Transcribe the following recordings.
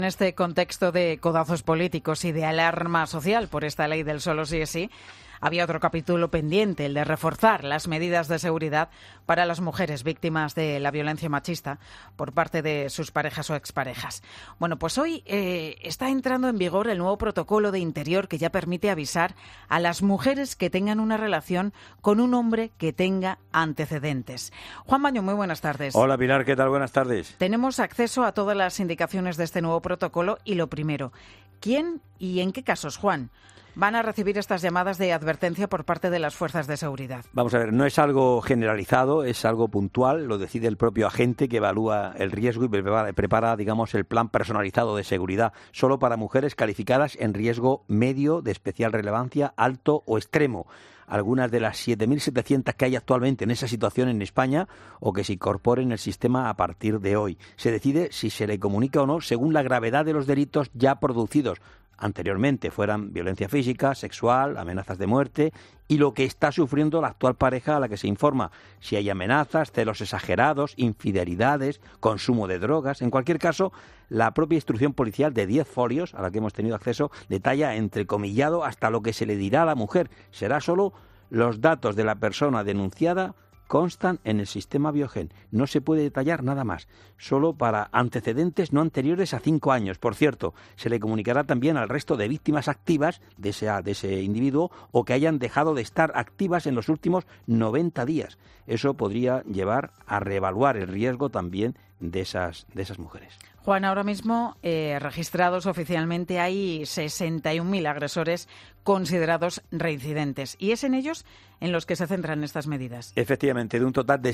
En este contexto de codazos políticos y de alarma social por esta ley del solo sí es sí, había otro capítulo pendiente, el de reforzar las medidas de seguridad para las mujeres víctimas de la violencia machista por parte de sus parejas o exparejas. Bueno, pues hoy está entrando en vigor el nuevo protocolo de Interior que ya permite avisar a las mujeres que tengan una relación con un hombre que tenga antecedentes. Juan Baño, muy buenas tardes. Hola Pilar, ¿qué tal? Buenas tardes. Tenemos acceso a todas las indicaciones de este nuevo protocolo y lo primero, ¿quién y en qué casos, Juan, van a recibir estas llamadas de advertencia por parte de las fuerzas de seguridad? Vamos a ver, no es algo generalizado, es algo puntual, lo decide el propio agente que evalúa el riesgo y prepara, digamos, el plan personalizado de seguridad solo para mujeres calificadas en riesgo medio, de especial relevancia, alto o extremo. Algunas de las 7.700 que hay actualmente en esa situación en España o que se incorporen en el sistema a partir de hoy. Se decide si se le comunica o no según la gravedad de los delitos ya producidos anteriormente, fueran violencia física, sexual, amenazas de muerte y lo que está sufriendo la actual pareja a la que se informa. Si hay amenazas, celos exagerados, infidelidades, consumo de drogas. En cualquier caso, la propia instrucción policial de 10 folios, a la que hemos tenido acceso, detalla entrecomillado hasta lo que se le dirá a la mujer. Será solo los datos de la persona denunciada constan en el sistema Biogen. No se puede detallar nada más. Solo para antecedentes no anteriores a 5 años. Por cierto, se le comunicará también al resto de víctimas activas de ese individuo o que hayan dejado de estar activas en los últimos 90 días. Eso podría llevar a reevaluar el riesgo también de esas mujeres. Juan, ahora mismo registrados oficialmente hay 61.000 agresores considerados reincidentes y es en ellos en los que se centran estas medidas. Efectivamente, de un total de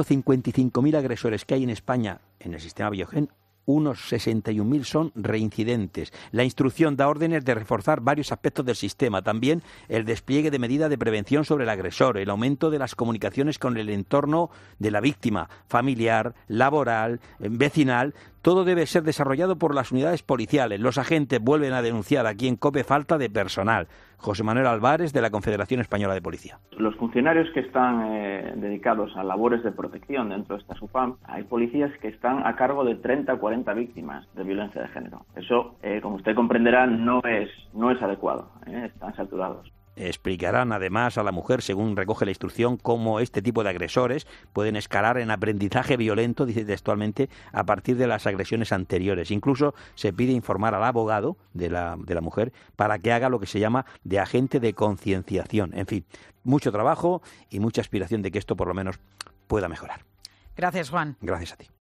655.000 agresores que hay en España en el sistema Biogen, unos 61.000 son reincidentes. La instrucción da órdenes de reforzar varios aspectos del sistema, también el despliegue de medidas de prevención sobre el agresor, el aumento de las comunicaciones con el entorno de la víctima, familiar, laboral, vecinal. Todo debe ser desarrollado por las unidades policiales. Los agentes vuelven a denunciar aquí en COPE falta de personal. José Manuel Álvarez, de la Confederación Española de Policía. Los funcionarios que están dedicados a labores de protección dentro de esta SUPAM, hay policías que están a cargo de 30 o 40 víctimas de violencia de género. Eso, como usted comprenderá, no es adecuado. Están saturados. Explicarán además a la mujer, según recoge la instrucción, cómo este tipo de agresores pueden escalar en aprendizaje violento, dice textualmente, a partir de las agresiones anteriores. Incluso se pide informar al abogado de la mujer para que haga lo que se llama de agente de concienciación. En fin, mucho trabajo y mucha aspiración de que esto por lo menos pueda mejorar. Gracias, Juan. Gracias a ti.